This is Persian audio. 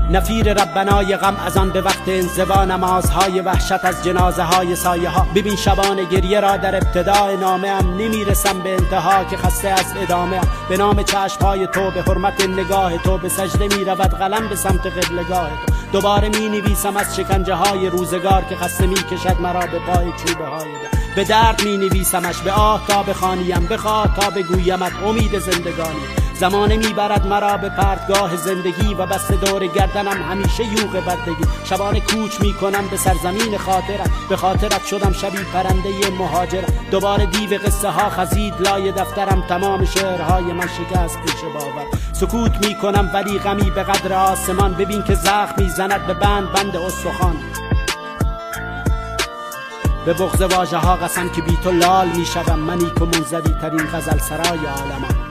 نفیر ربنای غم از آن به وقت انزوا، نمازهای وحشت از جنازه های سایه ها. ببین شبان گریه را در ابتدای نامه ام، نمیرسم به انتها که خسته از ادامه ام. به نام چشمهای تو، به حرمت نگاه تو، به سجده می رود قلم به سمت قبلگاه تو. دوباره می نویسم از شکنجه های روزگار که خسته می کشد مرا به پای چوبه های در. به درد می نویسمش، به آه تا بخوانیم، بخواه تا بگویمت امید زندگانی. زمانه میبرد مرا به پرتگاه زندگی و بسته دور گردنم همیشه یوغ بردگی. شبانه کوچ میکنم به سرزمین خاطرت، به خاطرت شدم شبی پرنده مهاجرت. دوباره دیو قصه ها خزید لای دفترم، تمام شعرهای من شکست پیش باور. سکوت میکنم ولی غمی به قدر آسمان، ببین که زخم میزند به بند استخوان. به بغض واژه ها قسم که بی تو لال میشوم، منی که منزوی ترین غزل سرای عالمم.